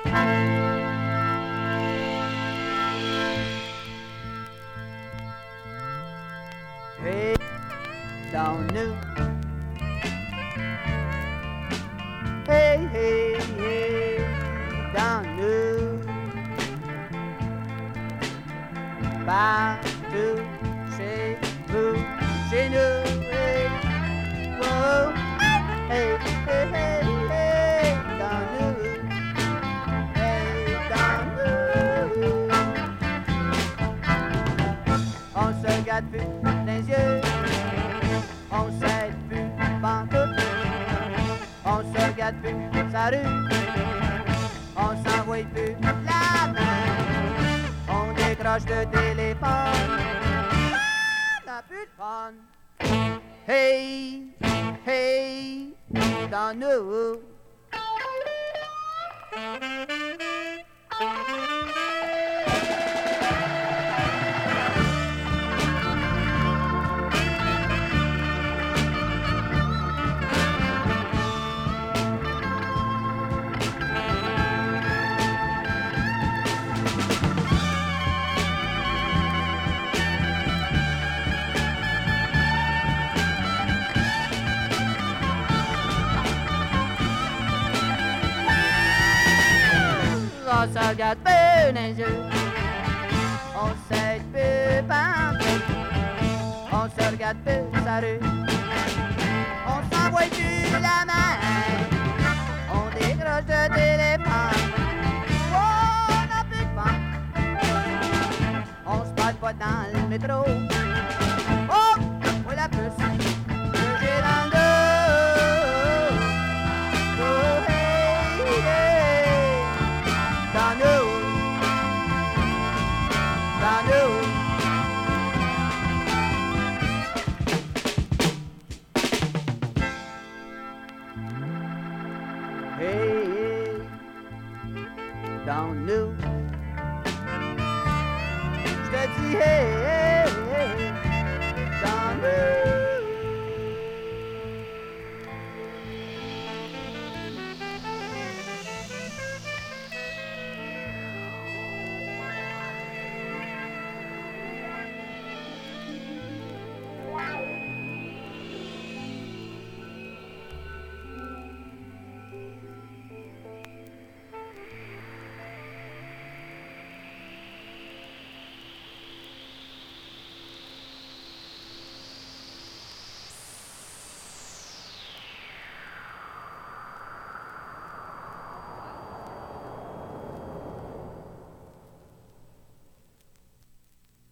Hey, dans nous. Hey, hey, hey, dans nous. Partout, chez vous, chez nous. Hey, wow. Hey, hey, hey, hey, dans nous. Hey, dans nous. On se regarde plus les yeux, on s'aide plus pantoute, on se regarde plus sa rue, on s'envoie plus la main, on décroche le téléphone, on n'a plus de fun. Hey, hey, dans nous. On se regarde peu les yeux, on s'aide peu partout, on se regarde peu sa rue, on s'envoie plus la main, on décroche le téléphone, oh, on n'a plus de fun, on se parle pas dans le métro, oh, oui la puce, que j'ai dans le dos, oh, hey, hey, dans nous, dans nous. Hey, hey, dans nous. Je te dis hey, hey, hey, dans nous.